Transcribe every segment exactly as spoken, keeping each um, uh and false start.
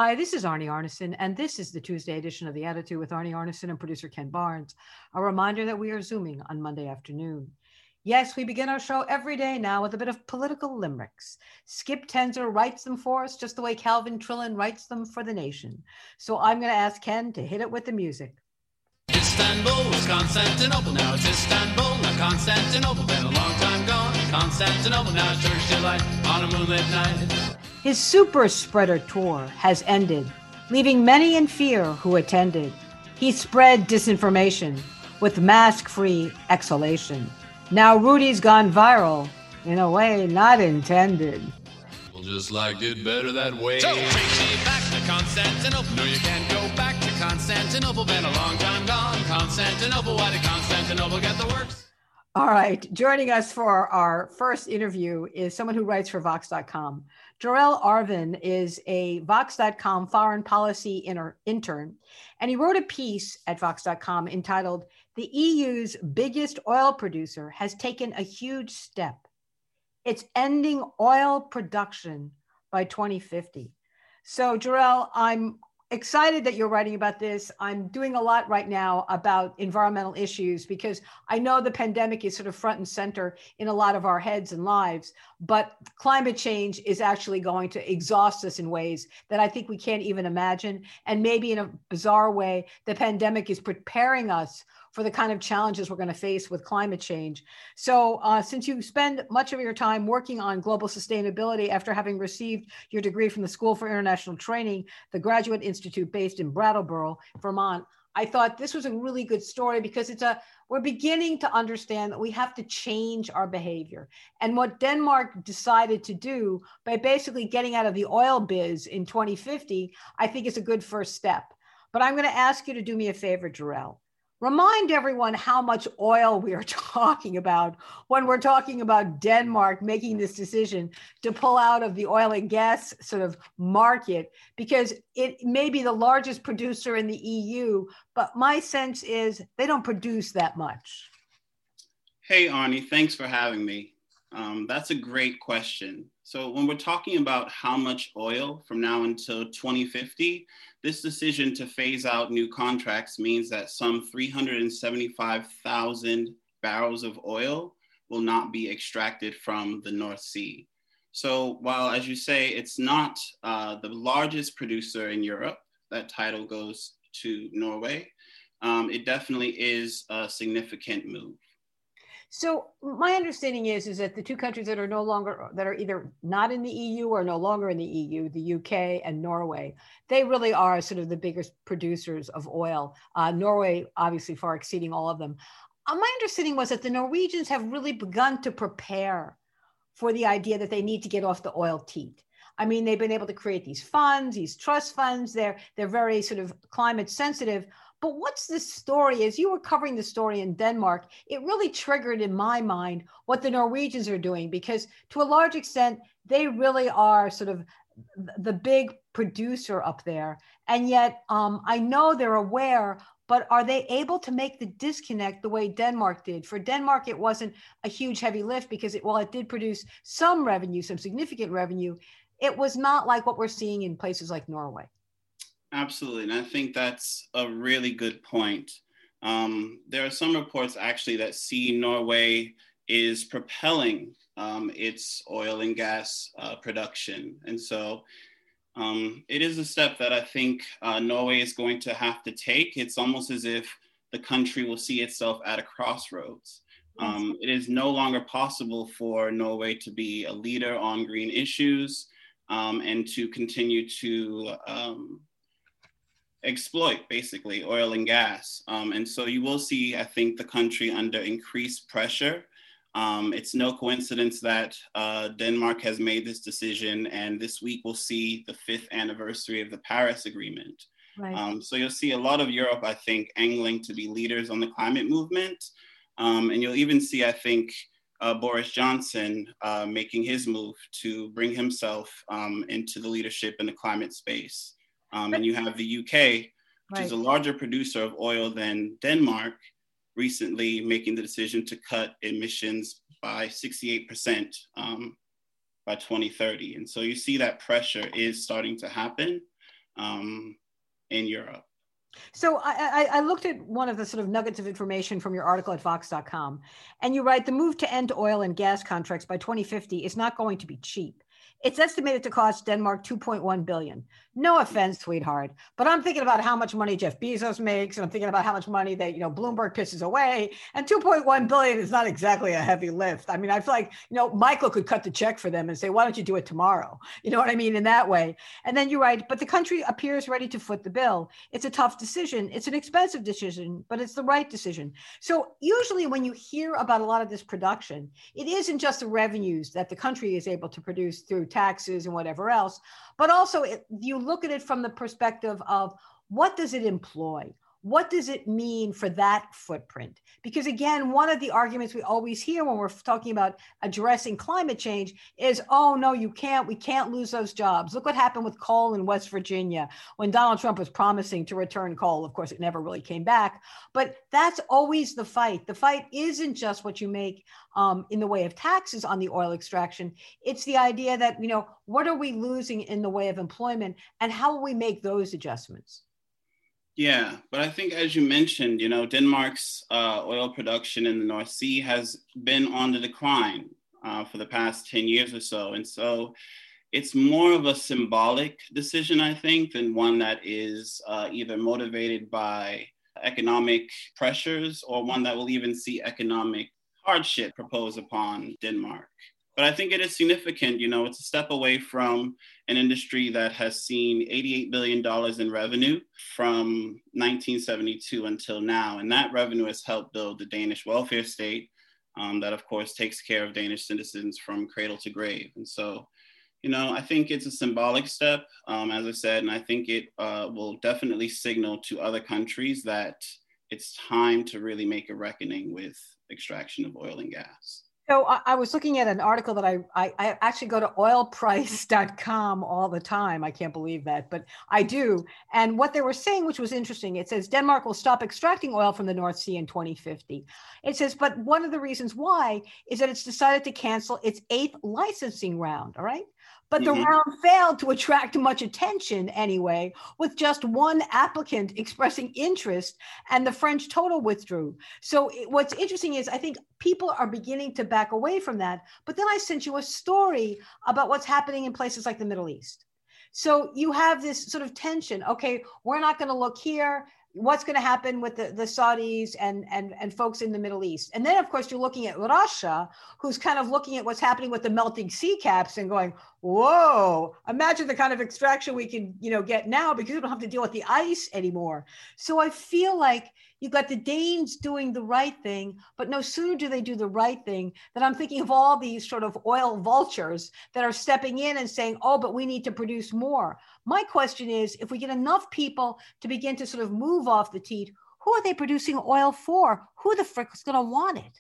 Hi, this is Arnie Arnesen, and this is the Tuesday edition of The Attitude with Arnie Arnesen and producer Ken Barnes. A reminder that we are Zooming on Monday afternoon. Yes, we begin our show every day now with a bit of political limericks. Skip Tenzer writes them for us just the way Calvin Trillin writes them for the nation. So I'm going to ask Ken to hit it with the music. Istanbul was Constantinople, now it's Istanbul, not Constantinople. Been a long time gone, Constantinople, now it's Turkish delight on a moonlit night. His super spreader tour has ended, leaving many in fear who attended. He spread disinformation with mask-free exhalation. Now Rudy's gone viral in a way not intended. We'll just like it better that way. So take me back to Constantinople. No, you can't go back to Constantinople. Been a long time gone, Constantinople. Why did Constantinople get the works? All right, joining us for our first interview is someone who writes for Vox dot com. Jorel Arvin is a Vox dot com foreign policy inter- intern, and he wrote a piece at Vox dot com entitled, "The E U's biggest oil producer has taken a huge step. It's ending oil production by twenty fifty." So, Jorel, I'm excited that you're writing about this. I'm doing a lot right now about environmental issues because I know the pandemic is sort of front and center in a lot of our heads and lives, but climate change is actually going to exhaust us in ways that I think we can't even imagine. And maybe in a bizarre way, the pandemic is preparing us for the kind of challenges we're going to face with climate change. So uh, since you spend much of your time working on global sustainability after having received your degree from the School for International Training, the Graduate Institute based in Brattleboro, Vermont, I thought this was a really good story because it's a, we're beginning to understand that we have to change our behavior. And what Denmark decided to do by basically getting out of the oil biz in twenty fifty, I think is a good first step. But I'm going to ask you to do me a favor, Jorel. Remind everyone how much oil we are talking about when we're talking about Denmark making this decision to pull out of the oil and gas sort of market, because it may be the largest producer in the E U, but my sense is they don't produce that much. Hey, Arnie, thanks for having me. Um, that's a great question. So when we're talking about how much oil from now until twenty fifty, this decision to phase out new contracts means that some three hundred seventy-five thousand barrels of oil will not be extracted from the North Sea. So while, as you say, it's not uh, the largest producer in Europe, that title goes to Norway, um, it definitely is a significant move. So my understanding is, is that the two countries that are no longer, that are either not in the E U or no longer in the E U, the U K and Norway, they really are sort of the biggest producers of oil. Uh, Norway, obviously far exceeding all of them. Uh, my understanding was that the Norwegians have really begun to prepare for the idea that they need to get off the oil teat. I mean, they've been able to create these funds, these trust funds. They're, they're very sort of climate sensitive. But what's the story? As you were covering the story in Denmark, it really triggered in my mind what the Norwegians are doing, because to a large extent, they really are sort of the big producer up there. And yet um, I know they're aware, but are they able to make the disconnect the way Denmark did? For Denmark, it wasn't a huge heavy lift because it, while it did produce some revenue, some significant revenue, it was not like what we're seeing in places like Norway. Absolutely, and I think that's a really good point. Um, there are some reports actually that see Norway is propelling um, its oil and gas uh, production. And so um, it is a step that I think uh, Norway is going to have to take. It's almost as if the country will see itself at a crossroads. Um, it is no longer possible for Norway to be a leader on green issues um, and to continue to um, exploit basically oil and gas. Um, and so you will see, I think, the country under increased pressure. Um, it's no coincidence that uh, Denmark has made this decision, and this week we'll see the fifth anniversary of the Paris Agreement. Right. Um, so you'll see a lot of Europe, I think, angling to be leaders on the climate movement. Um, and you'll even see, I think, uh, Boris Johnson uh, making his move to bring himself um, into the leadership in the climate space. Um, and you have the U K, which right. is a larger producer of oil than Denmark, recently making the decision to cut emissions by sixty-eight percent um, by twenty thirty. And so you see that pressure is starting to happen. um, in Europe. So I, I, I looked at one of the sort of nuggets of information from your article at Vox dot com, and you write, the move to end oil and gas contracts by twenty fifty is not going to be cheap. It's estimated to cost Denmark two point one billion dollars. No offense, sweetheart, but I'm thinking about how much money Jeff Bezos makes, and I'm thinking about how much money that, you know, Bloomberg pisses away, and two point one billion dollars is not exactly a heavy lift. I mean, I feel like, you know, Michael could cut the check for them and say, why don't you do it tomorrow? You know what I mean? In that way. And then you write, but the country appears ready to foot the bill. It's a tough decision. It's an expensive decision, but it's the right decision. So usually when you hear about a lot of this production, it isn't just the revenues that the country is able to produce through taxes and whatever else, but also it, you look at it from the perspective of what does it employ? What does it mean for that footprint? Because again, one of the arguments we always hear when we're talking about addressing climate change is, oh, no, you can't, we can't lose those jobs. Look what happened with coal in West Virginia when Donald Trump was promising to return coal. Of course, it never really came back, but that's always the fight. The fight isn't just what you make um, in the way of taxes on the oil extraction. It's the idea that, you know, what are we losing in the way of employment and how will we make those adjustments? Yeah, but I think, as you mentioned, you know, Denmark's uh, oil production in the North Sea has been on the decline uh, for the past ten years or so. And so it's more of a symbolic decision, I think, than one that is uh, either motivated by economic pressures or one that will even see economic hardship proposed upon Denmark. But I think it is significant. You know, it's a step away from an industry that has seen eighty-eight billion dollars in revenue from nineteen seventy-two until now. And that revenue has helped build the Danish welfare state um, that, of course, takes care of Danish citizens from cradle to grave. And so, you know, I think it's a symbolic step, um, as I said, and I think it uh, will definitely signal to other countries that it's time to really make a reckoning with extraction of oil and gas. So I, I was looking at an article that I, I, I actually go to oil price dot com all the time. I can't believe that, but I do. And what they were saying, which was interesting, it says Denmark will stop extracting oil from the North Sea in twenty fifty. It says, but one of the reasons why is that it's decided to cancel its eighth licensing round, all right? But the mm-hmm. round failed to attract much attention anyway, with just one applicant expressing interest, and the French total withdrew. So it, what's interesting is I think people are beginning to back away from that. But then I sent you a story about what's happening in places like the Middle East. So you have this sort of tension. Okay, we're not going to look here. What's going to happen with the, the Saudis and, and, and folks in the Middle East? And then, of course, you're looking at Russia, who's kind of looking at what's happening with the melting sea caps and going, whoa, imagine the kind of extraction we can, you know, get now because we don't have to deal with the ice anymore. So I feel like you've got the Danes doing the right thing, but no sooner do they do the right thing than I'm thinking of all these sort of oil vultures that are stepping in and saying, oh, but we need to produce more. My question is, if we get enough people to begin to sort of move off the teat, who are they producing oil for? Who the frick is going to want it?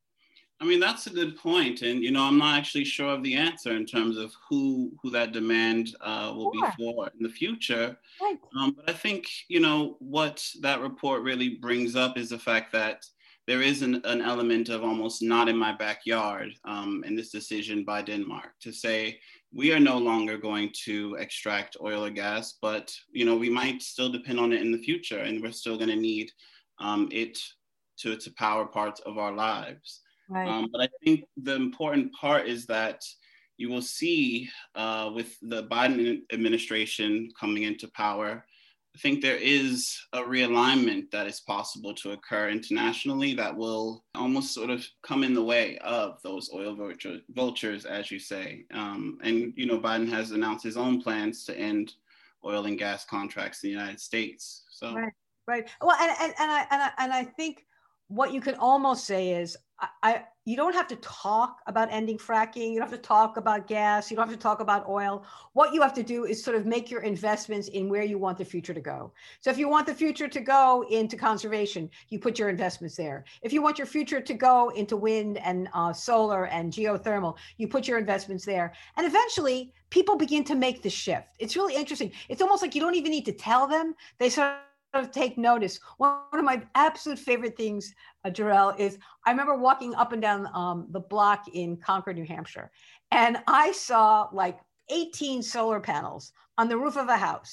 I mean, that's a good point. And, you know, I'm not actually sure of the answer in terms of who who that demand uh, will sure. be for in the future. Right. Um, but I think, you know, what that report really brings up is the fact that there is an, an element of almost not in my backyard um, in this decision by Denmark to say, we are no longer going to extract oil or gas, but, you know, we might still depend on it in the future, and we're still going to need um, it to, to power parts of our lives. Right. Um, but I think the important part is that you will see uh, with the Biden administration coming into power, I think there is a realignment that is possible to occur internationally that will almost sort of come in the way of those oil vulture, vultures, as you say. Um, and, you know, Biden has announced his own plans to end oil and gas contracts in the United States. So, right, right. Well, and, and, and, I, and, I, and I think what you could almost say is, I, I, you don't have to talk about ending fracking. You don't have to talk about gas. You don't have to talk about oil. What you have to do is sort of make your investments in where you want the future to go. So if you want the future to go into conservation, you put your investments there. If you want your future to go into wind and uh, solar and geothermal, you put your investments there. And eventually people begin to make the shift. It's really interesting. It's almost like you don't even need to tell them. They sort of take notice. One of my absolute favorite things, uh, Jarrell, is I remember walking up and down um, the block in Concord, New Hampshire, and I saw like eighteen solar panels on the roof of a house.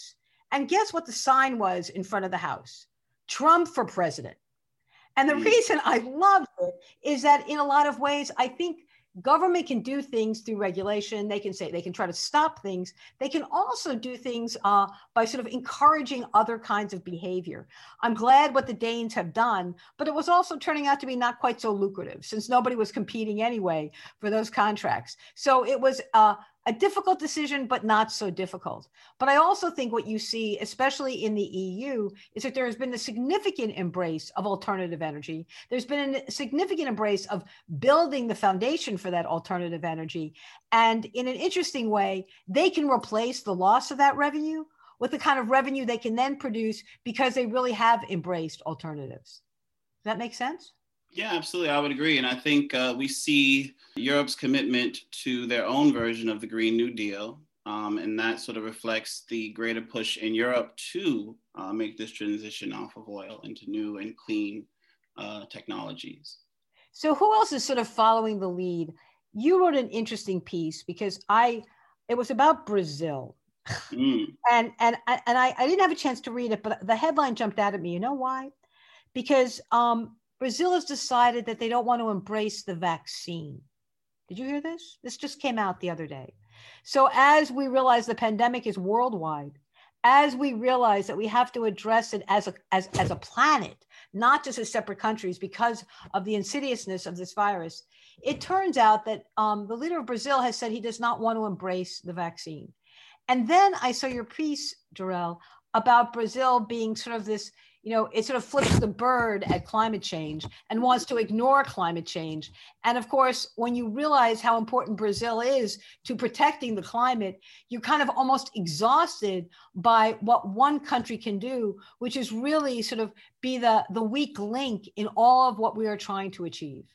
And guess what the sign was in front of the house? Trump for president. And the Mm. reason I loved it is that in a lot of ways, I think government can do things through regulation. They can say, they can try to stop things. They can also do things uh, by sort of encouraging other kinds of behavior. I'm glad what the Danes have done, but it was also turning out to be not quite so lucrative since nobody was competing anyway for those contracts. So it was uh, a difficult decision, but not so difficult. But I also think what you see, especially in the E U, is that there has been a significant embrace of alternative energy. There's been a significant embrace of building the foundation for that alternative energy. And in an interesting way, they can replace the loss of that revenue with the kind of revenue they can then produce because they really have embraced alternatives. Does that make sense? Yeah, absolutely. I would agree. And I think uh, we see Europe's commitment to their own version of the Green New Deal. Um, and that sort of reflects the greater push in Europe to uh, make this transition off of oil into new and clean uh, technologies. So who else is sort of following the lead? You wrote an interesting piece because I, it was about Brazil. Mm. and and, and I, I didn't have a chance to read it, but the headline jumped out at me. You know why? Because um, Brazil has decided that they don't want to embrace the vaccine. Did you hear this? This just came out the other day. So as we realize the pandemic is worldwide, as we realize that we have to address it as a, as, as a planet, not just as separate countries because of the insidiousness of this virus, it turns out that um, the leader of Brazil has said he does not want to embrace the vaccine. And then I saw your piece, Jorel, about Brazil being sort of this, you know, it sort of flips the bird at climate change and wants to ignore climate change. And of course, when you realize how important Brazil is to protecting the climate, you're kind of almost exhausted by what one country can do, which is really sort of be the, the weak link in all of what we are trying to achieve.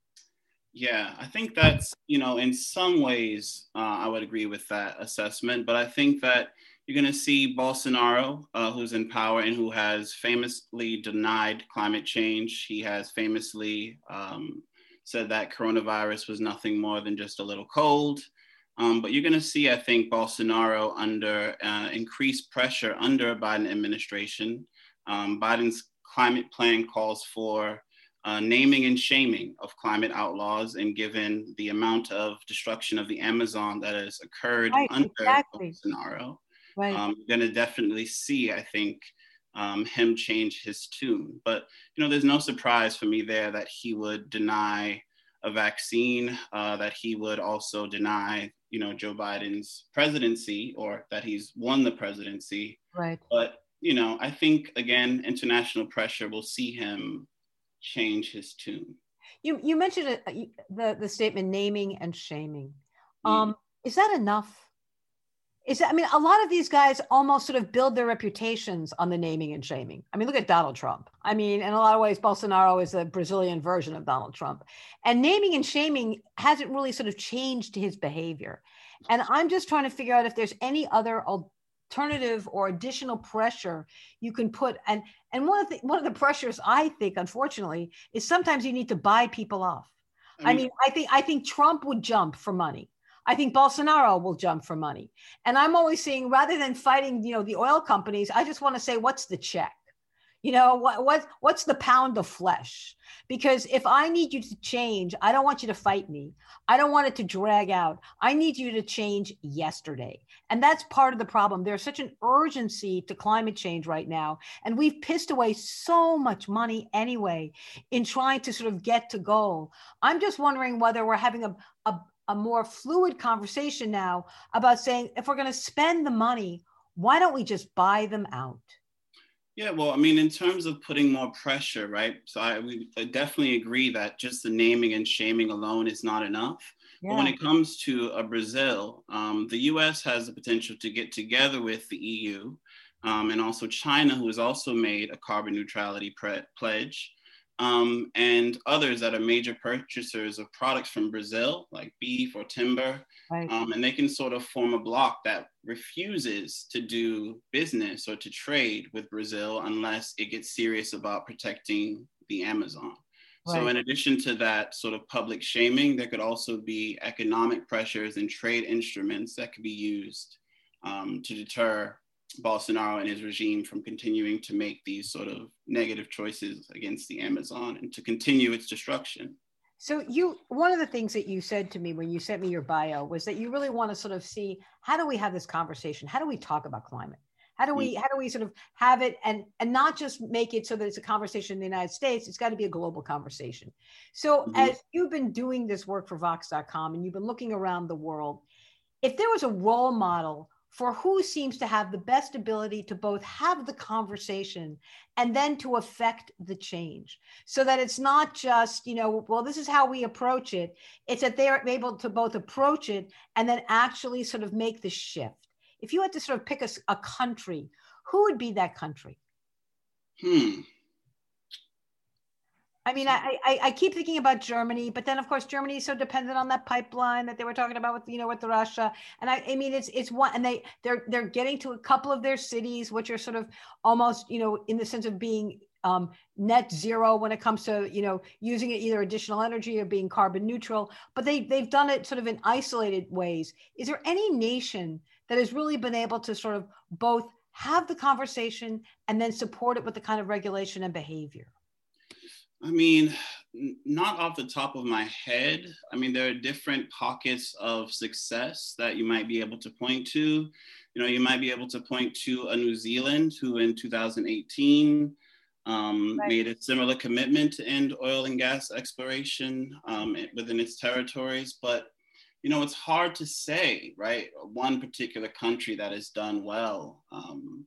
Yeah, I think that's, you know, in some ways, uh, I would agree with that assessment, but I think that you're going to see Bolsonaro, uh, who's in power and who has famously denied climate change. He has famously um, said that coronavirus was nothing more than just a little cold. Um, but you're going to see, I think, Bolsonaro under uh, increased pressure under a Biden administration. Um, Biden's climate plan calls for uh, naming and shaming of climate outlaws, and given the amount of destruction of the Amazon that has occurred right, under exactly. Bolsonaro, right. um, you're going to definitely see, I think, um, him change his tune. But, you know, there's no surprise for me there that he would deny a vaccine, uh, that he would also deny, you know, Joe Biden's presidency, or that he's won the presidency. Right. But, you know, I think, again, international pressure will see him change his tune. You you mentioned it, the, the statement naming and shaming. Um, mm. Is that enough? Is that, I mean, a lot of these guys almost sort of build their reputations on the naming and shaming. I mean, look at Donald Trump. I mean, in a lot of ways, Bolsonaro is a Brazilian version of Donald Trump. And naming and shaming hasn't really sort of changed his behavior. And I'm just trying to figure out if there's any other alternative or additional pressure you can put. And, and one of the, one of the pressures, I think, unfortunately, is sometimes you need to buy people off. I mean, I mean, I think, I think Trump would jump for money. I think Bolsonaro will jump for money. And I'm always saying, rather than fighting, you know, the oil companies, I just want to say, what's the check? You know, what, what, what's the pound of flesh? Because if I need you to change, I don't want you to fight me. I don't want it to drag out. I need you to change yesterday. And that's part of the problem. There's such an urgency to climate change right now. And we've pissed away so much money anyway in trying to sort of get to goal. I'm just wondering whether we're having a, a, a more fluid conversation now about saying, if we're going to spend the money, why don't we just buy them out? Yeah, well, I mean, in terms of putting more pressure, right? So I, we, I definitely agree that just the naming and shaming alone is not enough. Yeah. But when it comes to a Brazil, um, the U S has the potential to get together with the E U um, and also China, who has also made a carbon neutrality pre- pledge. Um, and others that are major purchasers of products from Brazil, like beef or timber. Right. Um, and they can sort of form a bloc that refuses to do business or to trade with Brazil unless it gets serious about protecting the Amazon. Right. So in addition to that sort of public shaming, there could also be economic pressures and trade instruments that could be used um, to deter Bolsonaro and his regime from continuing to make these sort of negative choices against the Amazon and to continue its destruction. So you, one of the things that you said to me when you sent me your bio was that you really want to sort of see, how do we have this conversation? How do we talk about climate? How do we, how do we sort of have it and, and not just make it so that it's a conversation in the United States, it's got to be a global conversation. So mm-hmm. as you've been doing this work for Vox dot com and you've been looking around the world, if there was a role model for who seems to have the best ability to both have the conversation and then to affect the change, so that it's not just, you know, well, this is how we approach it. It's that they're able to both approach it and then actually sort of make the shift. If you had to sort of pick a, a country, who would be that country? Hmm. I mean, I, I I keep thinking about Germany, but then of course Germany is so dependent on that pipeline that they were talking about with, you know, with Russia. And I, I mean, it's it's one, and they they're they're getting to a couple of their cities, which are sort of almost, you know, in the sense of being um, net zero when it comes to, you know, using it either additional energy or being carbon neutral. But they they've done it sort of in isolated ways. Is there any nation that has really been able to sort of both have the conversation and then support it with the kind of regulation and behavior? I mean, not off the top of my head. I mean, there are different pockets of success that you might be able to point to. You know, you might be able to point to a New Zealand who in two thousand eighteen um, right. made a similar commitment to end oil and gas exploration um, within its territories. But, you know, it's hard to say, right? One particular country that has done well. Um,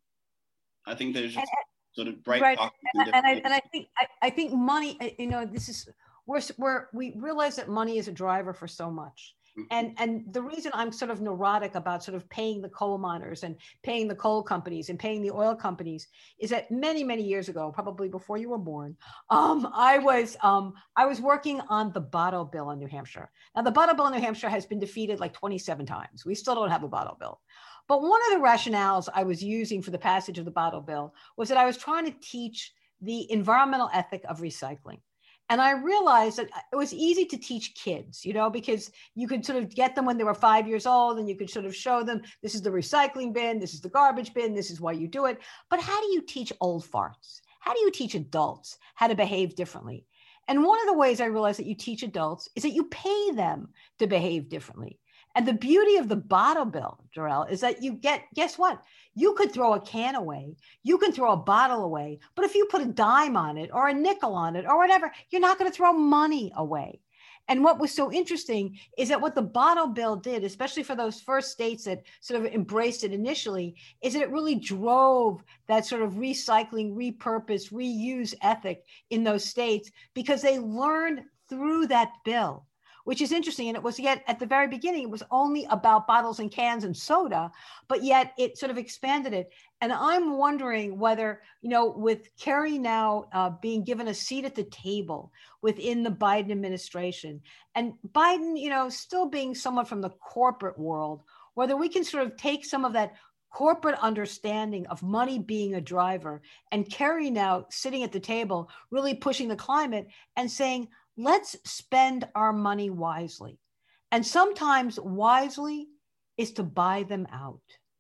I think there's just... sort of bright right. pockets. And, and, I, and I think I, I think money, you know, this is we're, we're we realize that money is a driver for so much. Mm-hmm. And and the reason I'm sort of neurotic about sort of paying the coal miners and paying the coal companies and paying the oil companies is that many, many years ago, probably before you were born, um, I was um, I was working on the bottle bill in New Hampshire. Now, the bottle bill in New Hampshire has been defeated like twenty-seven times. We still don't have a bottle bill. But one of the rationales I was using for the passage of the bottle bill was that I was trying to teach the environmental ethic of recycling. And I realized that it was easy to teach kids, you know, because you could sort of get them when they were five years old and you could sort of show them, this is the recycling bin, this is the garbage bin, this is why you do it. But how do you teach old farts? How do you teach adults how to behave differently? And one of the ways I realized that you teach adults is that you pay them to behave differently. And the beauty of the bottle bill, Jarrell, is that you get, guess what? You could throw a can away, you can throw a bottle away, but if you put a dime on it or a nickel on it or whatever, you're not going to throw money away. And what was so interesting is that what the bottle bill did, especially for those first states that sort of embraced it initially, is that it really drove that sort of recycling, repurpose, reuse ethic in those states because they learned through that bill. Which is interesting. And it was yet at the very beginning, it was only about bottles and cans and soda, but yet it sort of expanded it. And I'm wondering whether, you know, with Kerry now uh, being given a seat at the table within the Biden administration and Biden, you know, still being someone from the corporate world, whether we can sort of take some of that corporate understanding of money being a driver and Kerry now sitting at the table, really pushing the climate and saying, let's spend our money wisely. And sometimes wisely is to buy them out.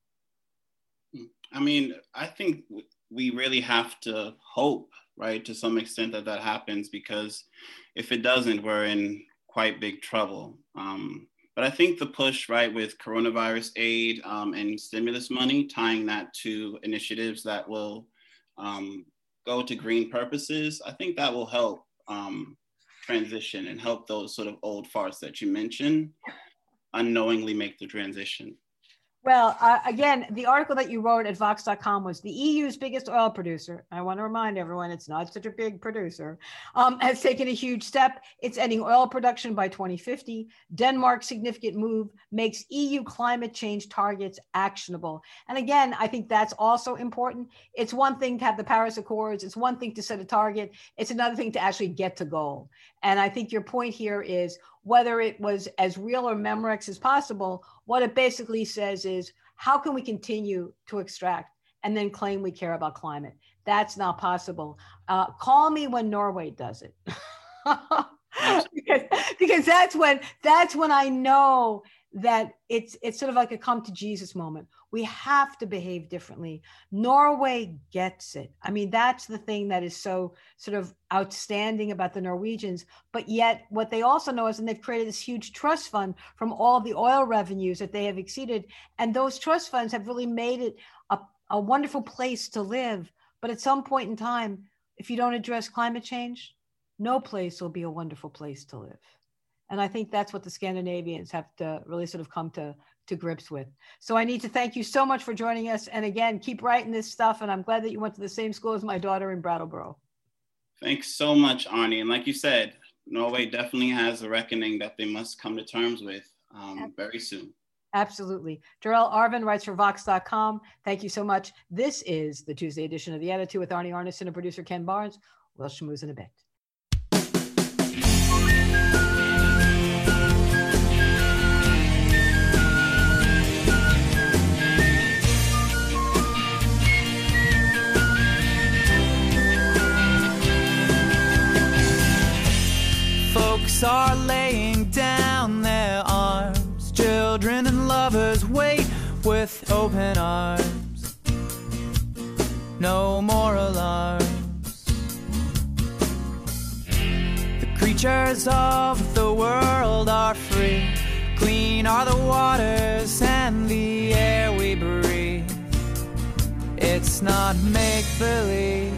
I mean, I think we really have to hope, right, to some extent that that happens, because if it doesn't, we're in quite big trouble. Um, but I think the push, right, with coronavirus aid um, and stimulus money, tying that to initiatives that will um, go to green purposes, I think that will help um, transition and help those sort of old farts that you mentioned unknowingly make the transition. Well, uh, again, the article that you wrote at Vox dot com was the E U's biggest oil producer. I want to remind everyone it's not such a big producer, um, has taken a huge step. It's ending oil production by twenty fifty. Denmark's significant move makes E U climate change targets actionable. And again, I think that's also important. It's one thing to have the Paris Accords. It's one thing to set a target. It's another thing to actually get to goal. And I think your point here is whether it was as real or Memorex as possible, what it basically says is, how can we continue to extract and then claim we care about climate? That's not possible. Uh, call me when Norway does it. because, because that's when that's when I know that it's it's sort of like a come to Jesus moment. We have to behave differently. Norway gets it. I mean, that's the thing that is so sort of outstanding about the Norwegians. But yet what they also know is, and they've created this huge trust fund from all the oil revenues that they have exceeded. And those trust funds have really made it a, a wonderful place to live. But at some point in time, if you don't address climate change, no place will be a wonderful place to live. And I think that's what the Scandinavians have to really sort of come to, to grips with. So I need to thank you so much for joining us. And again, keep writing this stuff. And I'm glad that you went to the same school as my daughter in Brattleboro. Thanks so much, Arnie. And like you said, Norway definitely has a reckoning that they must come to terms with um, very soon. Absolutely. Jorel Arvin writes for Vox dot com. Thank you so much. This is the Tuesday edition of The Attitude with Arnie Arnesen and producer Ken Barnes. We'll schmooze in a bit. Folks are laying down their arms. Children and lovers wait with open arms. No more alarms. The creatures of the world are free. Clean are the waters and the air we breathe. It's not make-believe.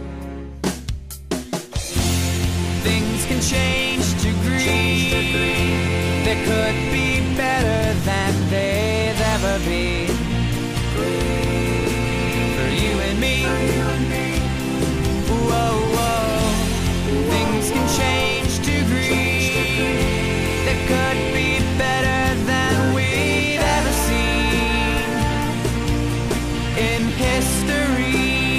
Things can change degrees. There could be better than they've ever been. For you and me. Whoa, whoa. Things can change degrees. There could be better than we've ever seen in history.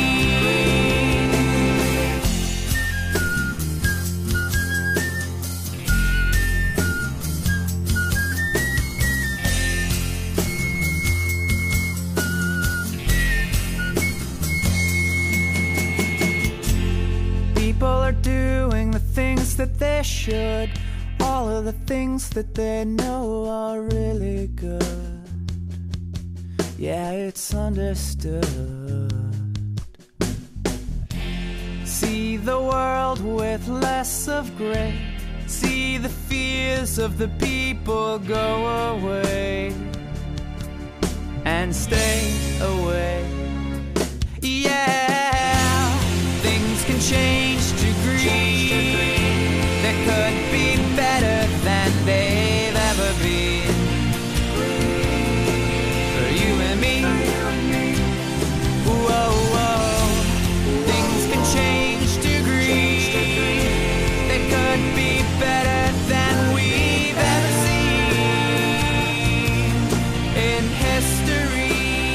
Doing the things that they should. All of the things that they know are really good. Yeah, it's understood. See the world with less of gray. See the fears of the people go away and stay away. Yeah, things can change degrees. There could be better than they've ever been. For you and me. Whoa, whoa. Things can change degrees. There could be better than we've ever seen in history.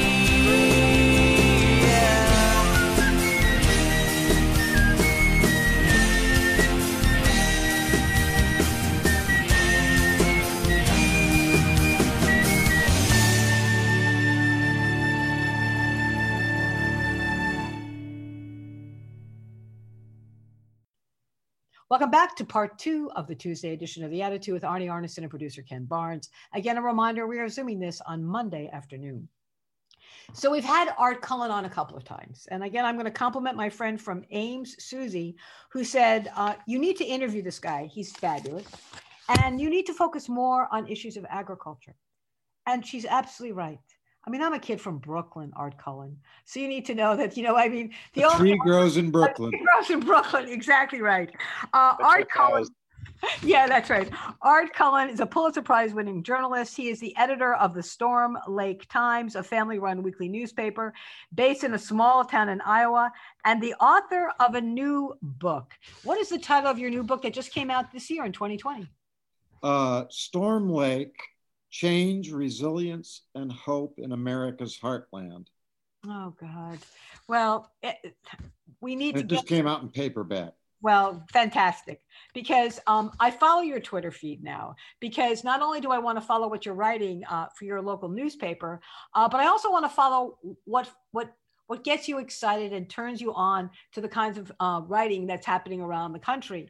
Welcome back to part two of the Tuesday edition of The Attitude with Arnie Arnesen and producer Ken Barnes. Again, a reminder, we are Zooming this on Monday afternoon. So we've had Art Cullen on a couple of times. And again, I'm going to compliment my friend from Ames, Susie, who said, uh, you need to interview this guy. He's fabulous. And you need to focus more on issues of agriculture. And she's absolutely right. I mean, I'm a kid from Brooklyn, Art Cullen. So you need to know that, you know, I mean, the, the tree grows in Brooklyn. The tree grows in Brooklyn, exactly right. Uh, Art Cullen, yeah, that's right. Art Cullen is a Pulitzer Prize winning journalist. He is the editor of the Storm Lake Times, a family-run weekly newspaper based in a small town in Iowa, and the author of a new book. What is the title of your new book that just came out this year in twenty twenty? Uh, Storm Lake. Change, Resilience, and Hope in America's Heartland. Oh, God. Well, it, we need and to it just get came out in paperback. Well, fantastic. Because um, I follow your Twitter feed now, because not only do I want to follow what you're writing uh, for your local newspaper, uh, but I also want to follow what, what, what gets you excited and turns you on to the kinds of uh, writing that's happening around the country.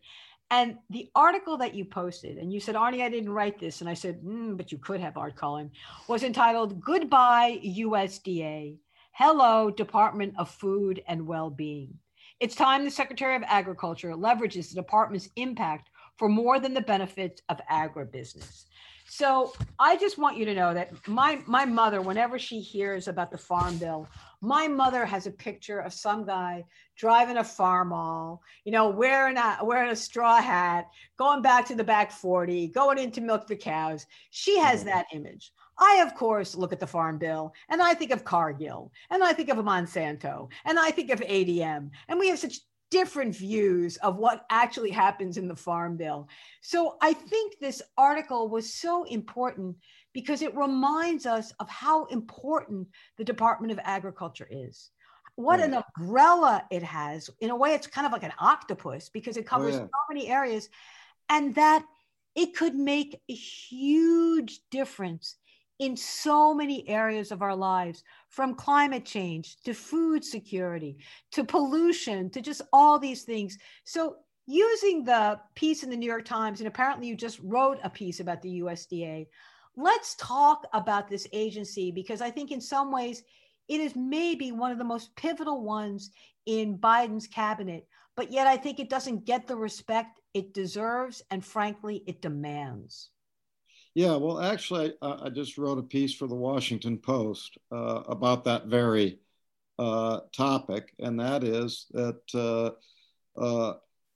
And the article that you posted, and you said, Arnie, I didn't write this. And I said, mm, but you could have, Art Cullen, was entitled Goodbye U S D A. Hello, Department of Food and Well-Being. It's time the Secretary of Agriculture leverages the department's impact for more than the benefits of agribusiness. So I just want you to know that my, my mother, whenever she hears about the Farm Bill, my mother has a picture of some guy driving a Farmall, you know, wearing a, wearing a straw hat, going back to the back forty, going in to milk the cows. She has that image. I, of course, look at the Farm Bill and I think of Cargill and I think of Monsanto and I think of A D M. And we have such different views of what actually happens in the Farm Bill. So I think this article was so important because it reminds us of how important the Department of Agriculture is. What an umbrella it has. In a way, it's kind of like an octopus because it covers oh, yeah. so many areas, and that it could make a huge difference in so many areas of our lives, from climate change to food security, to pollution, to just all these things. So using the piece in the New York Times, and apparently you just wrote a piece about the U S D A, let's talk about this agency, because I think in some ways it is maybe one of the most pivotal ones in Biden's cabinet, but yet I think it doesn't get the respect it deserves, and frankly, it demands. Yeah, well, actually, I, I just wrote a piece for the Washington Post uh, about that very uh, topic, and that is that uh, uh,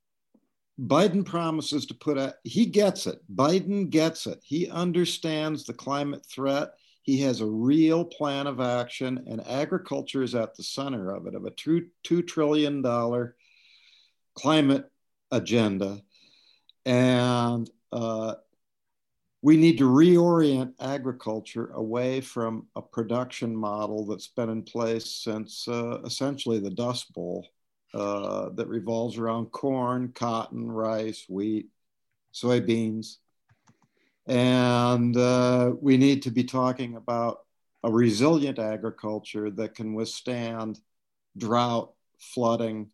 Biden promises to put a, he gets it. Biden gets it. He understands the climate threat. He has a real plan of action, and agriculture is at the center of it, of a two, two trillion dollars climate agenda. And uh, we need to reorient agriculture away from a production model that's been in place since uh, essentially the Dust Bowl, uh, that revolves around corn, cotton, rice, wheat, soybeans. And uh, we need to be talking about a resilient agriculture that can withstand drought, flooding,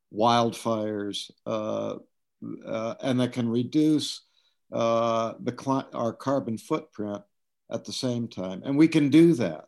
wildfires, uh, uh, and that can reduce uh, the cl- our carbon footprint at the same time. And we can do that.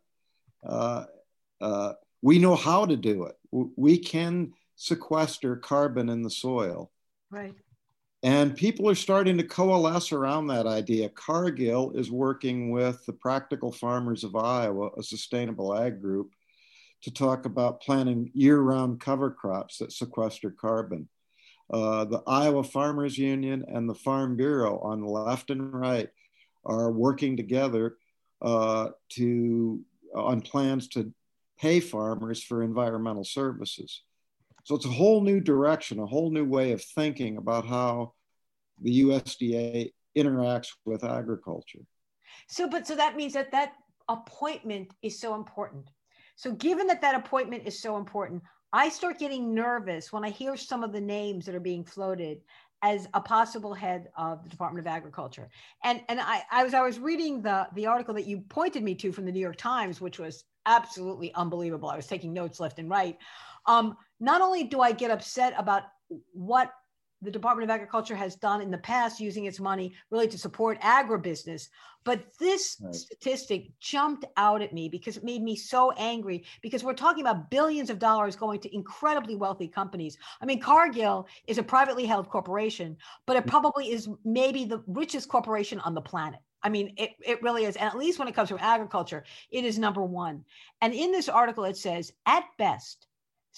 Uh, uh, we know how to do it. We can sequester carbon in the soil. Right. And people are starting to coalesce around that idea. Cargill is working with the Practical Farmers of Iowa, a sustainable ag group, to talk about planting year-round cover crops that sequester carbon. Uh, the Iowa Farmers Union and the Farm Bureau on the left and right are working together uh, to on plans to pay farmers for environmental services. So it's a whole new direction, a whole new way of thinking about how the U S D A interacts with agriculture. So, but so that means that that appointment is so important. So given that that appointment is so important, I start getting nervous when I hear some of the names that are being floated as a possible head of the Department of Agriculture. And, and I, I, was, I was reading the, the article that you pointed me to from the New York Times, which was absolutely unbelievable. I was taking notes left and right. Um, not only do I get upset about what the Department of Agriculture has done in the past using its money really to support agribusiness, but this right. statistic jumped out at me because it made me so angry, because we're talking about billions of dollars going to incredibly wealthy companies. I mean, Cargill is a privately held corporation, but it probably is maybe the richest corporation on the planet. I mean, it, it really is. And at least when it comes to agriculture, it is number one. And in this article, it says, at best,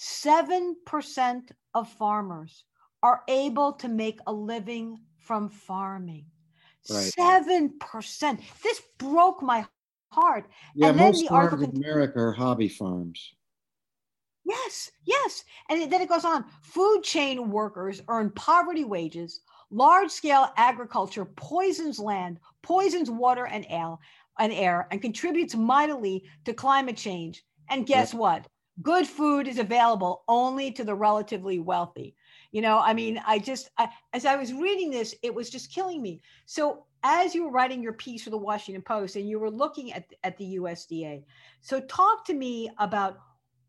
seven percent of farmers are able to make a living from farming. Right. seven percent. This broke my heart. Yeah, and then most the farms article in America are hobby farms. Yes, yes. And then it goes on. Food chain workers earn poverty wages. Large-scale agriculture poisons land, poisons water and air, and air, and contributes mightily to climate change. And guess right. what? Good food is available only to the relatively wealthy. You know, I mean, I just, I, as I was reading this, it was just killing me. So as you were writing your piece for the Washington Post and you were looking at, at the U S D A, so talk to me about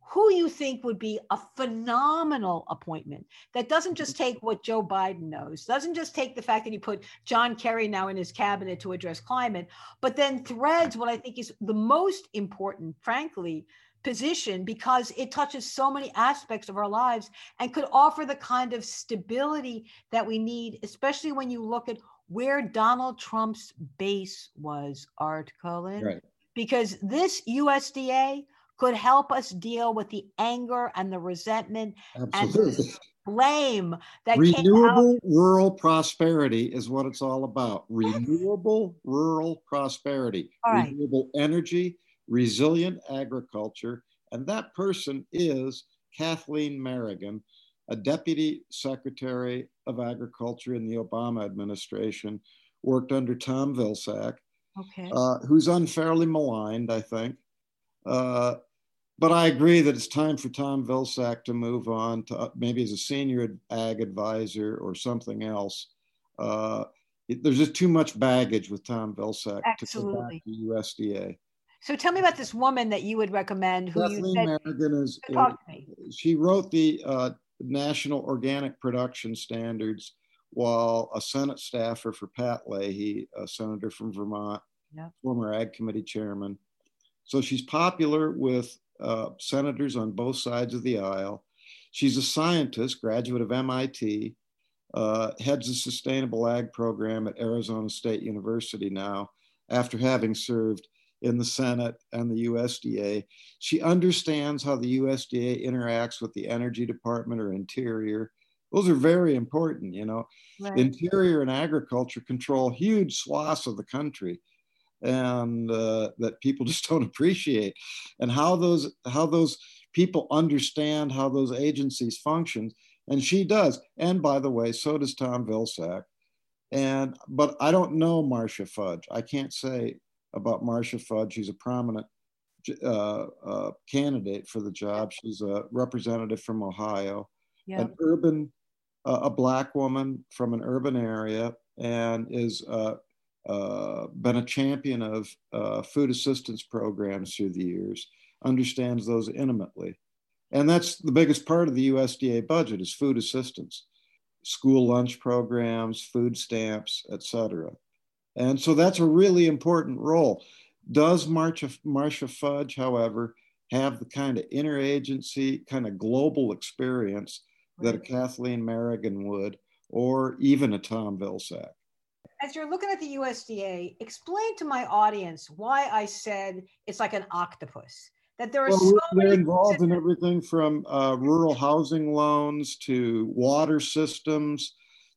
who you think would be a phenomenal appointment that doesn't just take what Joe Biden knows, doesn't just take the fact that he put John Kerry now in his cabinet to address climate, but then threads what I think is the most important, frankly, position, because it touches so many aspects of our lives and could offer the kind of stability that we need, especially when you look at where Donald Trump's base was, Art Cullen. Right. Because this U S D A could help us deal with the anger and the resentment Absolutely. and the blame that renewable came out. Rural prosperity is what it's all about. Renewable rural prosperity, All right. renewable energy, resilient agriculture. And that person is Kathleen Merrigan, a Deputy Secretary of Agriculture in the Obama administration, worked under Tom Vilsack, Okay. uh, who's unfairly maligned, I think. Uh, But I agree that it's time for Tom Vilsack to move on to uh, maybe as a senior ag advisor or something else. Uh, it, there's just too much baggage with Tom Vilsack Absolutely. to go back to U S D A. So tell me about this woman that you would recommend who Kathleen you said, Merrigan is, talk to me. she wrote the uh, National Organic Production Standards while a Senate staffer for Pat Leahy, a senator from Vermont, Yep. former Ag Committee chairman. So she's popular with uh, senators on both sides of the aisle. She's a scientist, graduate of M I T, uh, heads the Sustainable Ag program at Arizona State University now, after having served in the Senate and the U S D A. She understands how the U S D A interacts with the Energy Department or Interior. Those are very important, you know. Right. Interior and agriculture control huge swaths of the country, and uh, that people just don't appreciate, and how those how those people understand how those agencies function. And she does. And by the way, so does Tom Vilsack. And but I don't know Marcia Fudge. I can't say about Marcia Fudge. She's a prominent uh, uh, candidate for the job. She's a representative from Ohio, Yeah. an urban, uh, a Black woman from an urban area, and is uh, uh, been a champion of uh, food assistance programs through the years, understands those intimately. And that's the biggest part of the U S D A budget is food assistance, school lunch programs, food stamps, et cetera. And so that's a really important role. Does Marcia, Marcia Fudge, however, have the kind of interagency, kind of global experience that a Kathleen Merrigan would, or even a Tom Vilsack? As you're looking at the U S D A, explain to my audience why I said it's like an octopus. That there are well, so they're many involved in everything from uh, rural housing loans to water systems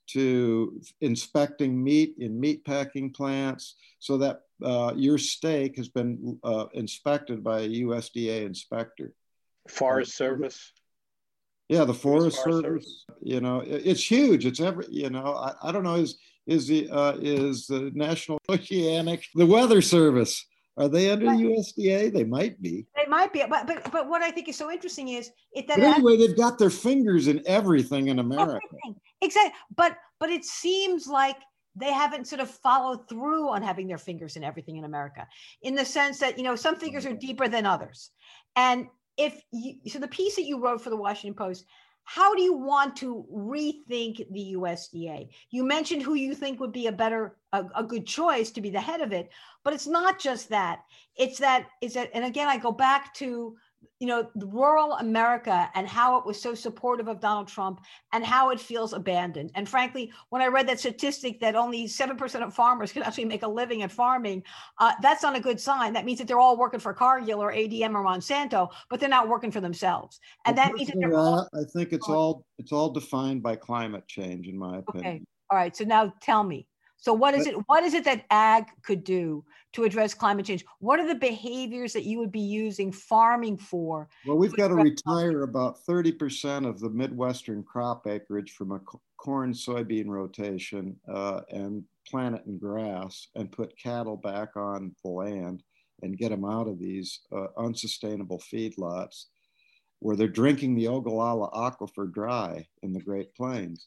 to inspecting meat in meat packing plants, so that uh, your steak has been uh, inspected by a U S D A inspector. Forest uh, Service. Yeah, the Forest, Forest Service. Service. You know, it, it's huge. It's every. You know, I, I don't know. Is is the uh, is the National Oceanic, the Weather Service? Are they under U S D A? They might be. They might be, but but but what I think is so interesting is it that. But anyway, they've got their fingers in everything in America. Everything. Exactly, but but it seems like they haven't sort of followed through on having their fingers in everything in America, in the sense that, you know, some fingers are deeper than others. And if you, so the piece that you wrote for the Washington Post, how do you want to rethink the U S D A? You mentioned who you think would be a better, a, a good choice to be the head of it, but it's not just that. It's that, is that, and again, I go back to, you know, rural America and how it was so supportive of Donald Trump and how it feels abandoned. And frankly, when I read that statistic that only seven percent of farmers can actually make a living at farming, uh, that's not a good sign. That means that they're all working for Cargill or A D M or Monsanto, but they're not working for themselves. And well, that means that they're all- I think it's all, it's all defined by climate change, in my opinion. Okay. All right. So now tell me. So what is it, what is it that ag could do to address climate change? What are the behaviors that you would be using farming for? Well, we've got to retire about thirty percent of the Midwestern crop acreage from a corn soybean rotation uh, and plant it in grass and put cattle back on the land and get them out of these uh, unsustainable feedlots where they're drinking the Ogallala Aquifer dry in the Great Plains.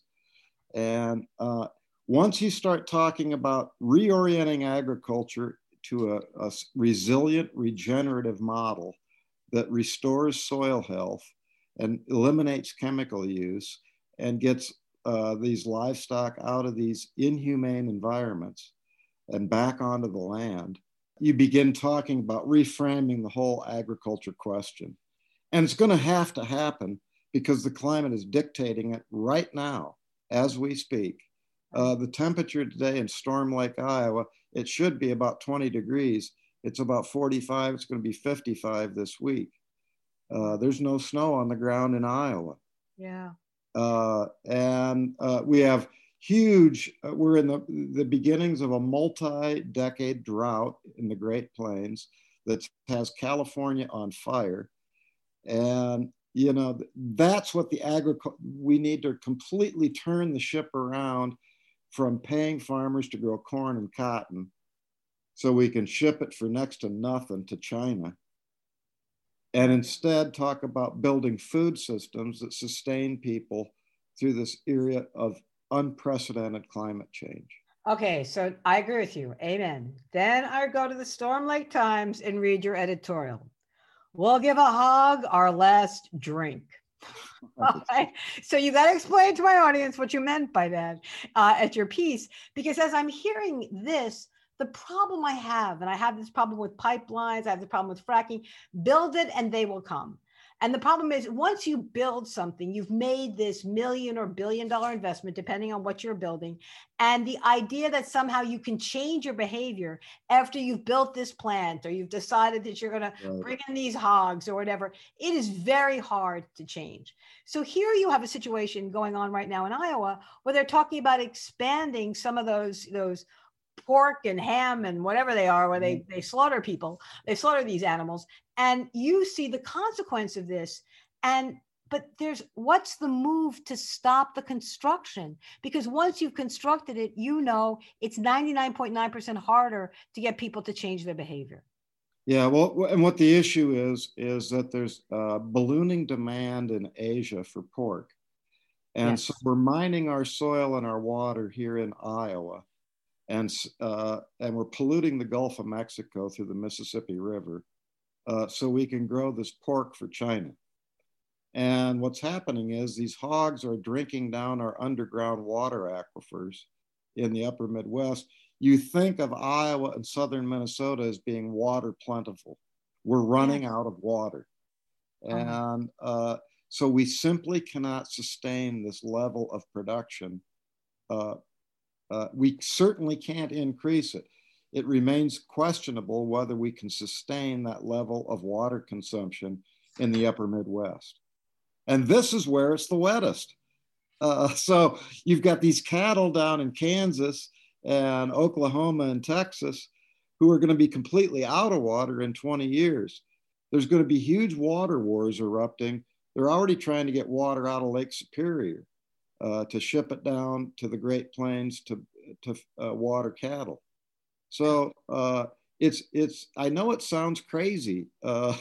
And uh, once you start talking about reorienting agriculture to a, a resilient, regenerative model, that restores soil health and eliminates chemical use and gets uh, these livestock out of these inhumane environments and back onto the land, you begin talking about reframing the whole agriculture question. And it's going to have to happen because the climate is dictating it right now as we speak. Uh, the temperature today in Storm Lake, Iowa, it should be about twenty degrees. It's about forty-five. It's going to be fifty-five this week. Uh, there's no snow on the ground in Iowa. Yeah. Uh, and uh, we have huge, uh, we're in the, the beginnings of a multi-decade drought in the Great Plains that has California on fire. And, you know, that's what the agriculture, we need to completely turn the ship around from paying farmers to grow corn and cotton so we can ship it for next to nothing to China. And instead talk about building food systems that sustain people through this era of unprecedented climate change. Okay, so I agree with you. Amen. Then I go to the Storm Lake Times and read your editorial. We'll give a hog our last drink. Okay. So you got to explain to my audience what you meant by that uh, at your piece, because as I'm hearing this, the problem I have, and I have this problem with pipelines, I have the problem with fracking, build it and they will come. And the problem is once you build something, you've made this million or billion dollar investment, depending on what you're building. And the idea that somehow you can change your behavior after you've built this plant or you've decided that you're going to right. bring in these hogs or whatever, it is very hard to change. So here you have a situation going on right now in Iowa where they're talking about expanding some of those, those pork and ham and whatever they are, where they, they slaughter people, they slaughter these animals. And you see the consequence of this. And, but there's, what's the move to stop the construction? Because once you've constructed it, you know, it's ninety-nine point nine percent harder to get people to change their behavior. Yeah, well, and what the issue is, is that there's uh, ballooning demand in Asia for pork. And yes. so we're mining our soil and our water here in Iowa. And, uh, and we're polluting the Gulf of Mexico through the Mississippi River uh, so we can grow this pork for China. And what's happening is these hogs are drinking down our underground water aquifers in the upper Midwest. You think of Iowa and southern Minnesota as being water plentiful. We're running yeah. out of water. And uh, so we simply cannot sustain this level of production. Uh, Uh, we certainly can't increase it. It remains questionable whether we can sustain that level of water consumption in the upper Midwest. And this is where it's the wettest. Uh, so you've got these cattle down in Kansas and Oklahoma and Texas who are going to be completely out of water in twenty years. There's going to be huge water wars erupting. They're already trying to get water out of Lake Superior. Uh, to ship it down to the Great Plains to to uh, water cattle. So uh, it's it's. I know it sounds crazy, uh,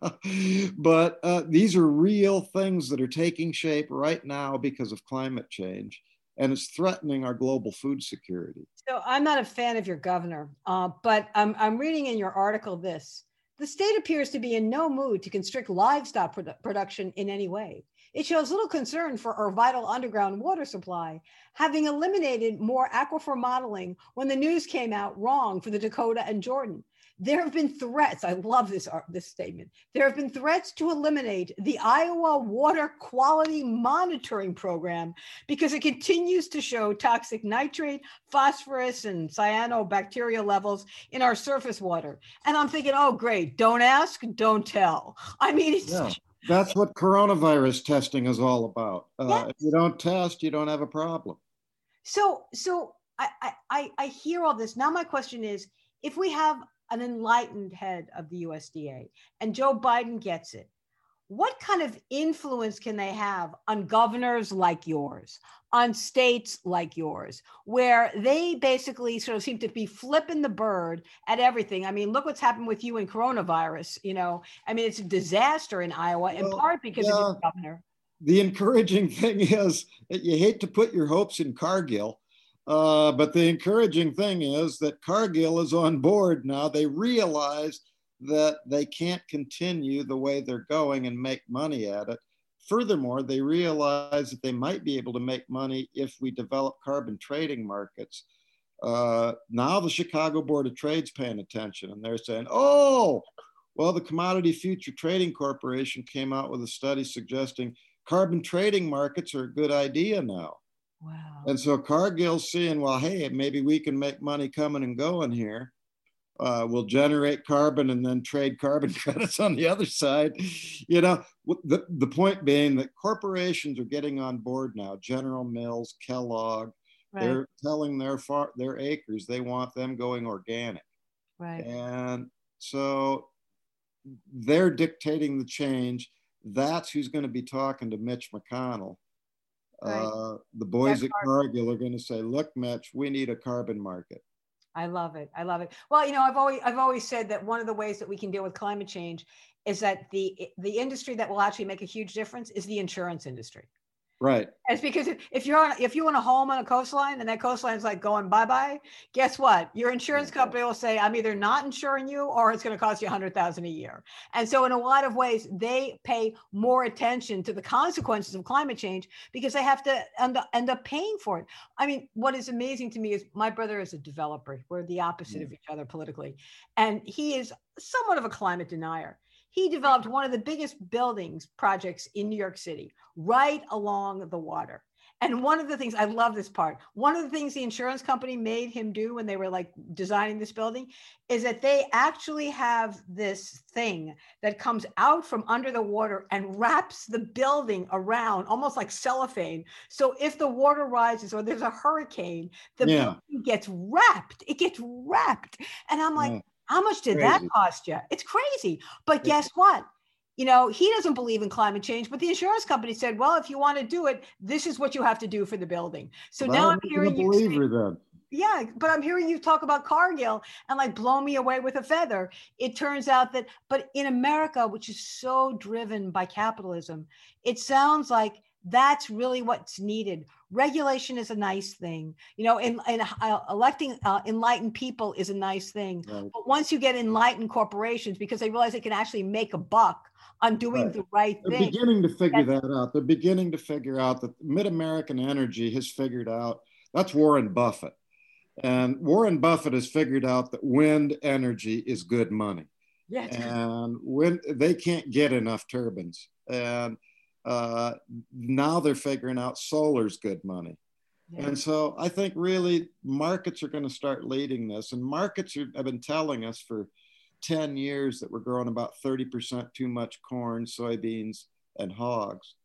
but uh, these are real things that are taking shape right now because of climate change, and it's threatening our global food security. So I'm not a fan of your governor, uh, but I'm I'm reading in your article this: the state appears to be in no mood to constrict livestock produ- production in any way. It shows little concern for our vital underground water supply, having eliminated more aquifer modeling when the news came out wrong for the Dakota and Jordan. There have been threats, I love this, this statement, there have been threats to eliminate the Iowa Water Quality Monitoring Program because it continues to show toxic nitrate, phosphorus, and cyanobacteria levels in our surface water. And I'm thinking, oh, great, don't ask, don't tell. I mean, it's yeah. That's what coronavirus testing is all about. Uh, yes. If you don't test, you don't have a problem. So, so I, I, I hear all this. Now my question is, if we have an enlightened head of the U S D A and Joe Biden gets it, what kind of influence can they have on governors like yours, on states like yours, where they basically sort of seem to be flipping the bird at everything? I mean, look what's happened with you in coronavirus. You know, I mean, it's a disaster in Iowa, in well, part because yeah, of your governor. The encouraging thing is that you hate to put your hopes in Cargill, uh, but the encouraging thing is that Cargill is on board now. They realize that they can't continue the way they're going and make money at it. Furthermore, they realize that they might be able to make money if we develop carbon trading markets. Uh, now the Chicago Board of Trade's paying attention, and they're saying, oh, well, the Commodity Future Trading Corporation came out with a study suggesting carbon trading markets are a good idea now. Wow. And so Cargill's seeing, well, hey, maybe we can make money coming and going here. Uh, we'll generate carbon and then trade carbon credits on the other side. You know, the, the point being that corporations are getting on board now. General Mills, Kellogg, right. They're telling their far, their acres they want them going organic. Right. And so they're dictating the change. That's who's going to be talking to Mitch McConnell. Right. Uh, the boys That's at Cargill are going to say, look, Mitch, we need a carbon market. I love it. I love it. Well, you know, I've always I've always said that one of the ways that we can deal with climate change is that the the industry that will actually make a huge difference is the insurance industry. Right. It's because if, if you're on if you own a home on a coastline and that coastline's like going bye-bye, guess what? Your insurance company will say, I'm either not insuring you or it's going to cost you a hundred thousand a year. And so in a lot of ways, they pay more attention to the consequences of climate change because they have to end up, end up paying for it. I mean, what is amazing to me is my brother is a developer. We're the opposite mm. of each other politically. And he is somewhat of a climate denier. He developed one of the biggest buildings projects in New York City, right along the water. And one of the things, I love this part, one of the things the insurance company made him do when they were like designing this building is that they actually have this thing that comes out from under the water and wraps the building around, almost like cellophane. So if the water rises or there's a hurricane, the yeah. building gets wrapped, it gets wrapped. And I'm like, yeah. How much did crazy. that cost you? It's crazy. But guess what? You know, he doesn't believe in climate change, but the insurance company said, well, if you want to do it, this is what you have to do for the building. So well, now I'm hearing you say, then. Yeah, but I'm hearing you talk about Cargill and like blow me away with a feather. It turns out that, but in America, which is so driven by capitalism, it sounds like that's really what's needed. Regulation is a nice thing, you know, and, and uh, electing uh, enlightened people is a nice thing. Right. But once you get enlightened corporations, because they realize they can actually make a buck on doing right. the right They're thing. They're beginning to figure that out. They're beginning to figure out that Mid-American Energy has figured out, that's Warren Buffett. And Warren Buffett has figured out that wind energy is good money. Yeah. And when they can't get enough turbines. And Uh, now they're figuring out solar's good money. Yeah. And so I think really markets are going to start leading this. And markets are, have been telling us for ten years that we're growing about thirty percent too much corn, soybeans, and hogs.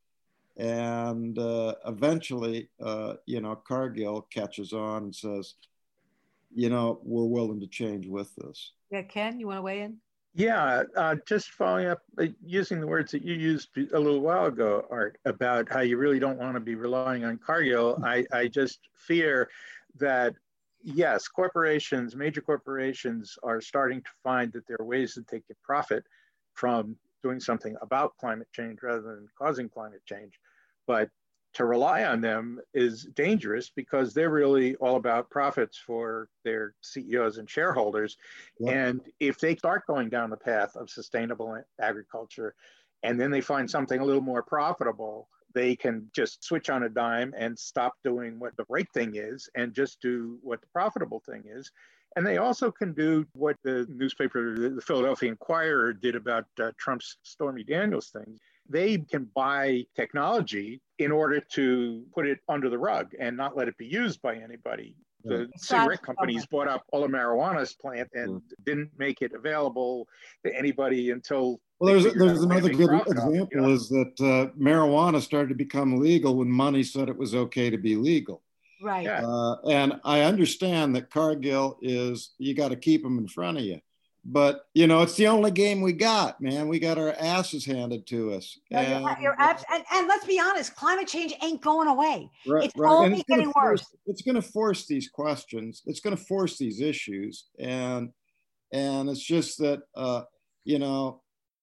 And uh, eventually, uh, you know, Cargill catches on and says, you know, we're willing to change with this. Yeah, Ken, you want to weigh in? Yeah, uh, just following up, uh, using the words that you used a little while ago, Art, about how you really don't want to be relying on Cargill. I, I just fear that, yes, corporations, major corporations are starting to find that there are ways that they can profit from doing something about climate change rather than causing climate change. But to rely on them is dangerous because they're really all about profits for their C E Os and shareholders. Yep. And if they start going down the path of sustainable agriculture and then they find something a little more profitable, they can just switch on a dime and stop doing what the right thing is and just do what the profitable thing is. And they also can do what the newspaper, the Philadelphia Inquirer, did about uh, Trump's Stormy Daniels thing. They can buy technology in order to put it under the rug and not let it be used by anybody. The cigarette companies bought up all the marijuana plant and mm. didn't make it available to anybody until. Well, there's, there's another good example off, you know? is that uh, marijuana started to become legal when money said it was okay to be legal. Right. Yeah. Uh, and I understand that Cargill is, you got to keep them in front of you. But, you know, it's the only game we got, man. We got our asses handed to us. No, and, you're, you're abs- and, and let's be honest, climate change ain't going away. Right, it's right. only it's getting force, worse. It's going to force these questions. It's going to force these issues. And, and it's just that, uh, you know,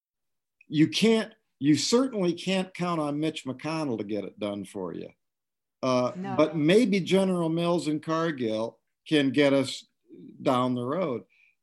you can't, you certainly can't count on Mitch McConnell to get it done for you. Uh, no. But maybe General Mills and Cargill can get us down the road.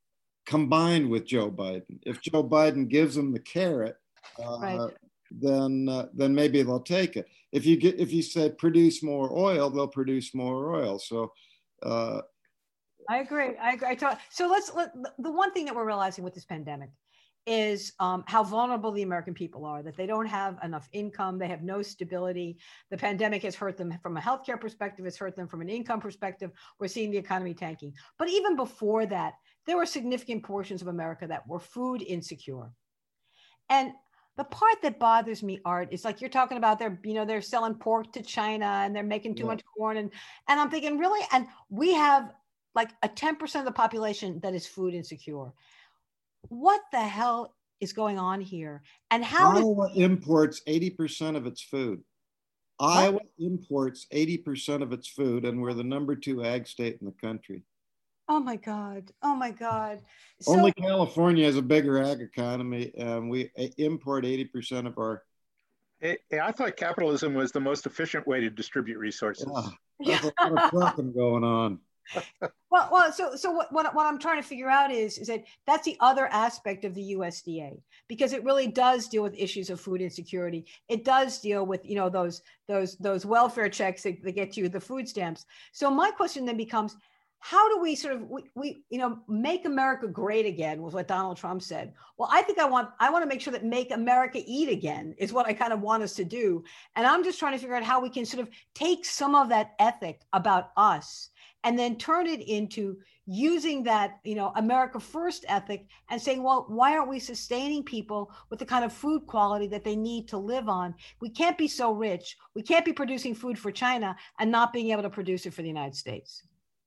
combined with Joe Biden. If Joe Biden gives them the carrot, uh, right. then uh, then maybe they'll take it. If you get if you say produce more oil, they'll produce more oil. So uh, I agree. I agree. I talk, so let's let, the one thing that we're realizing with this pandemic is um, how vulnerable the American people are, that they don't have enough income. They have no stability. The pandemic has hurt them from a healthcare perspective. It's hurt them from an income perspective. We're seeing the economy tanking. But even before that, there were significant portions of America that were food insecure. And the part that bothers me, Art, is like you're talking about they're, you know, they're selling pork to China and they're making too yeah. much corn. And, and I'm thinking, really? And we have like a ten percent of the population that is food insecure. What the hell is going on here? And how Iowa did- imports eighty percent of its food. What? Iowa imports eighty percent of its food, and we're the number two ag state in the country. Oh my God. Oh my God. So, only California has a bigger ag economy, and we import eighty percent of our. Hey, I thought capitalism was the most efficient way to distribute resources. Yeah, there's a lot of trucking going on. well, well, so so what, what what I'm trying to figure out is is that that's the other aspect of the U S D A, because it really does deal with issues of food insecurity. It does deal with, you know, those those those welfare checks that, that get you the food stamps. So my question then becomes, how do we sort of we, we you know make America great again, was what Donald Trump said. Well, I think I want I want to make sure that make America eat again is what I kind of want us to do. And I'm just trying to figure out how we can sort of take some of that ethic about us and then turn it into using that, you know, America First ethic and saying, well, why aren't we sustaining people with the kind of food quality that they need to live on? We can't be so rich. We can't be producing food for China and not being able to produce it for the United States.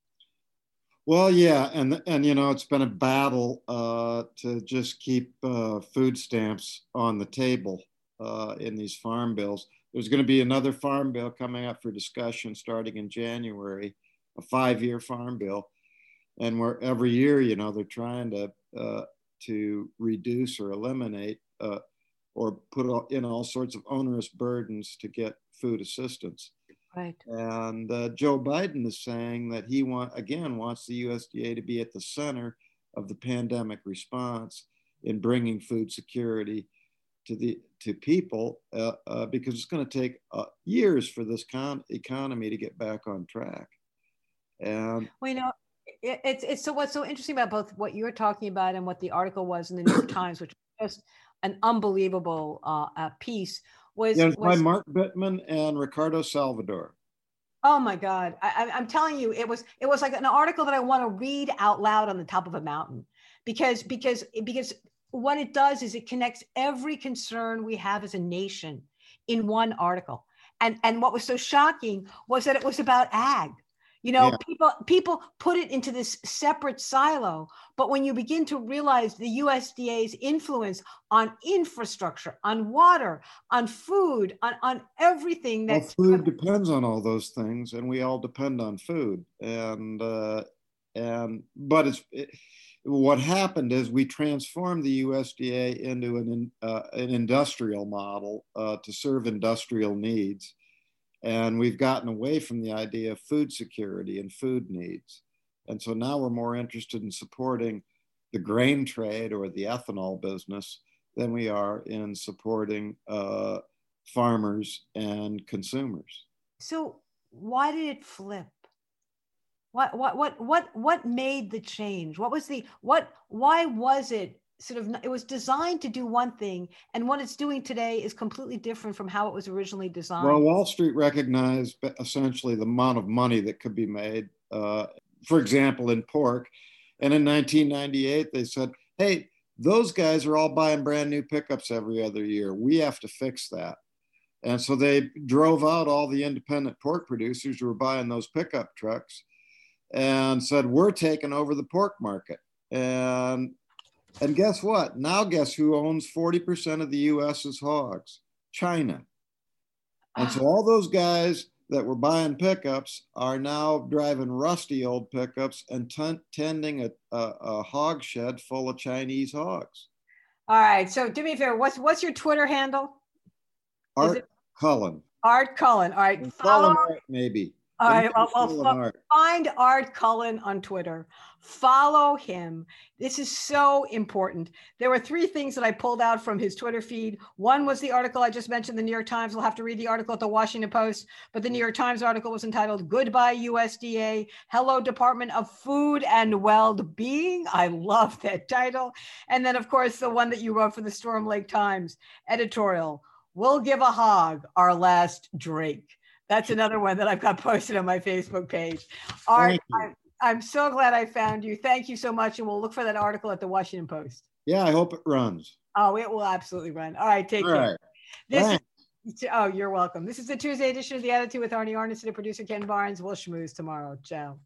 Well, yeah, and and you know, it's been a battle uh, to just keep uh, food stamps on the table uh, in these farm bills. There's going to be another farm bill coming up for discussion starting in January, a five-year farm bill, and where every year, you know, they're trying to uh, to reduce or eliminate uh, or put in all sorts of onerous burdens to get food assistance. Right. And uh, Joe Biden is saying that he want again wants the U S D A to be at the center of the pandemic response in bringing food security to the to people uh, uh, because it's going to take uh, years for this con- economy to get back on track. And well, you know, it, it's it's so what's so interesting about both what you're talking about and what the article was in the New York Times, which was just an unbelievable uh, uh, piece. Was, yeah, it was was by Mark Bittman and Ricardo Salvador. Oh my God! I, I'm telling you, it was it was like an article that I want to read out loud on the top of a mountain, because because because what it does is it connects every concern we have as a nation in one article. And and what was so shocking was that it was about ag. You know, yeah. people people put it into this separate silo. But when you begin to realize the U S D A's influence on infrastructure, on water, on food, on, on everything that well, food depends on all those things, and we all depend on food. And uh, and but it's it, what happened is we transformed the U S D A into an uh, an industrial model uh, to serve industrial needs. And we've gotten away from the idea of food security and food needs. And so now we're more interested in supporting the grain trade or the ethanol business than we are in supporting uh, farmers and consumers. So why did it flip? What, what, what, what, what made the change? What was the, what, why was it sort of, it was designed to do one thing, and what it's doing today is completely different from how it was originally designed? Well, Wall Street recognized essentially the amount of money that could be made, uh, for example, in pork. And in nineteen ninety-eight, they said, hey, those guys are all buying brand new pickups every other year. We have to fix that. And so they drove out all the independent pork producers who were buying those pickup trucks and said, we're taking over the pork market. And And guess what? Now guess who owns forty percent of the U S's hogs? China. And so all those guys that were buying pickups are now driving rusty old pickups and t- tending a, a, a hog shed full of Chinese hogs. All right. So do me a favor. What's what's your Twitter handle? Art Cullen. Art Cullen. All right. Follow Art, maybe. All right. Well, Full of well, art. find Art Cullen on Twitter. Follow him. This is so important. There were three things that I pulled out from his Twitter feed. One was the article I just mentioned, the New York Times. We'll have to read the article at the Washington Post, but the New York Times article was entitled Goodbye U S D A, Hello Department of Food and Well-Being. I love that title. And then, of course, the one that you wrote for the Storm Lake Times editorial, We'll Give a Hog Our Last Drink. That's another one that I've got posted on my Facebook page. Art, I'm, I'm so glad I found you. Thank you so much. And we'll look for that article at the Washington Post. Yeah, I hope it runs. Oh, it will absolutely run. All right, take All care. right. This is, oh, you're welcome. This is the Tuesday edition of The Attitude with Arnie Arnesen and producer Ken Barnes. We'll schmooze tomorrow. Ciao.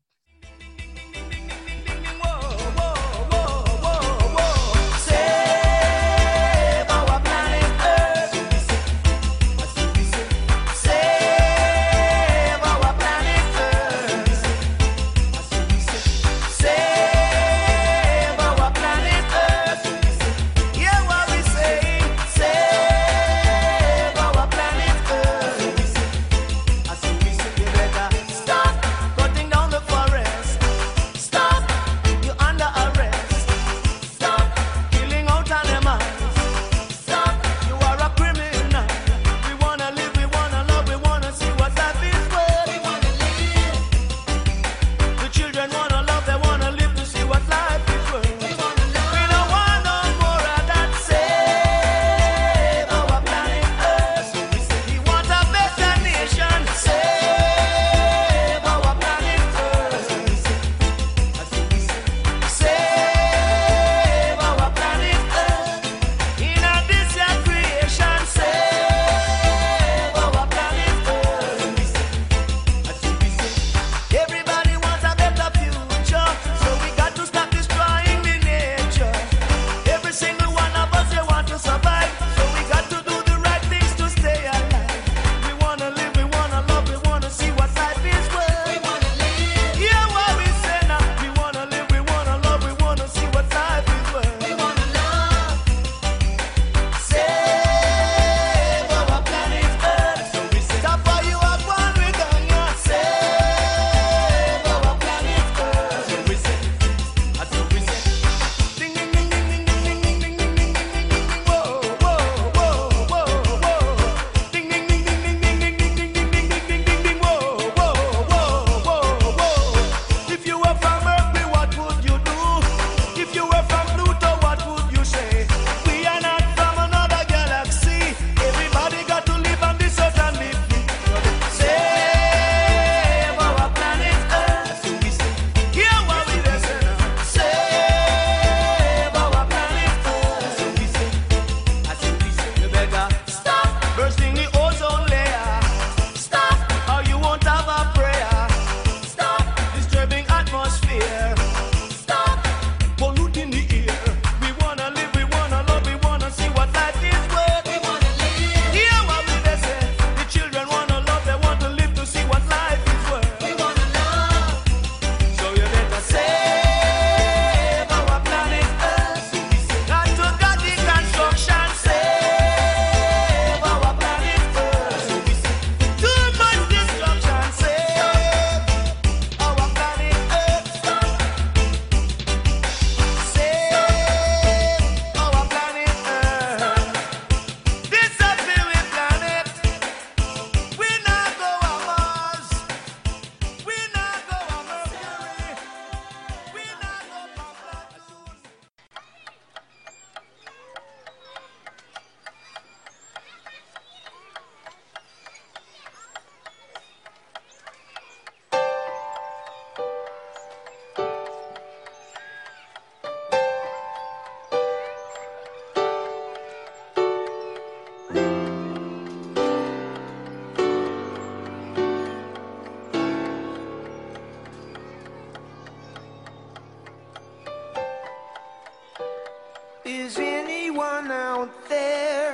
Is anyone out there?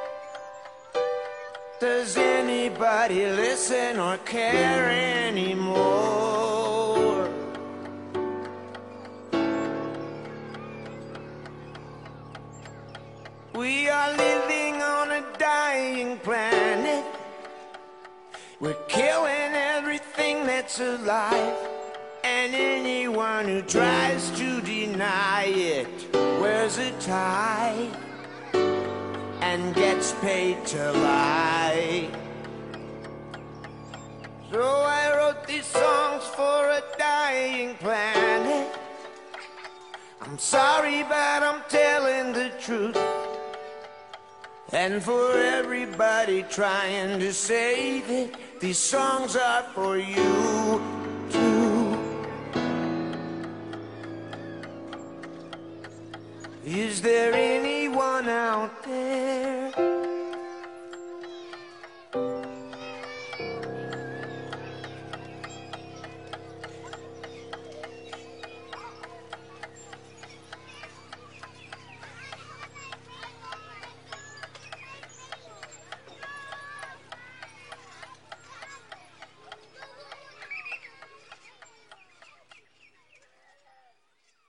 Does anybody listen or care anymore? We are living on a dying planet. We're killing everything thing that's alive, and anyone who tries to deny it wears a tie and gets paid to lie. So I wrote these songs for a dying planet. I'm sorry, but I'm telling the truth. And for everybody trying to save it, these songs are for you too. Is there anyone out there